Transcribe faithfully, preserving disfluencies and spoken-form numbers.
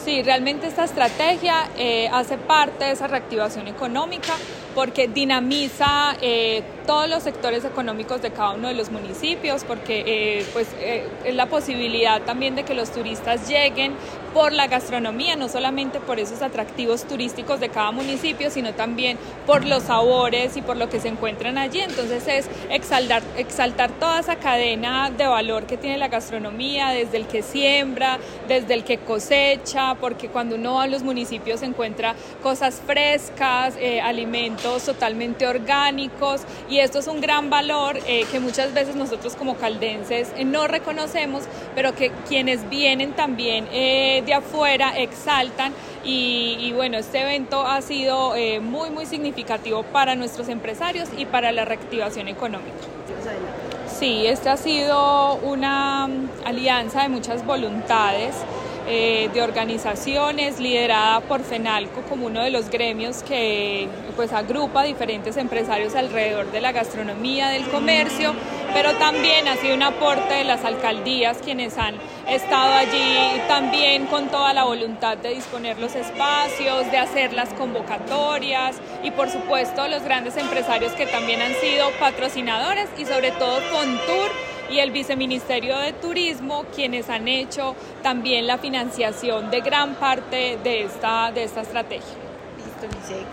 Sí, realmente esta estrategia eh, hace parte de esa reactivación económica porque dinamiza eh, todos los sectores económicos de cada uno de los municipios, porque eh, pues, eh, es la posibilidad también de que los turistas lleguen por la gastronomía, no solamente por esos atractivos turísticos de cada municipio, sino también por los sabores y por lo que se encuentran allí. Entonces es exaltar, exaltar toda esa cadena de valor que tiene la gastronomía, desde el que siembra, desde el que cosecha, porque cuando uno va a los municipios se encuentra cosas frescas, eh, alimentos totalmente orgánicos, y esto es un gran valor eh, que muchas veces nosotros como caldenses eh, no reconocemos, pero que quienes vienen también eh, de afuera exaltan. Y, y bueno, este evento ha sido eh, muy muy significativo para nuestros empresarios y para la reactivación económica. Sí, esta ha sido una alianza de muchas voluntades, eh, de organizaciones, liderada por FENALCO como uno de los gremios que pues agrupa diferentes empresarios alrededor de la gastronomía, del comercio, pero también ha sido un aporte de las alcaldías, quienes han estado allí también con toda la voluntad de disponer los espacios, de hacer las convocatorias, y por supuesto los grandes empresarios que también han sido patrocinadores, y sobre todo Fontur y el Viceministerio de Turismo, quienes han hecho también la financiación de gran parte de esta, de esta estrategia. Listo, Lice.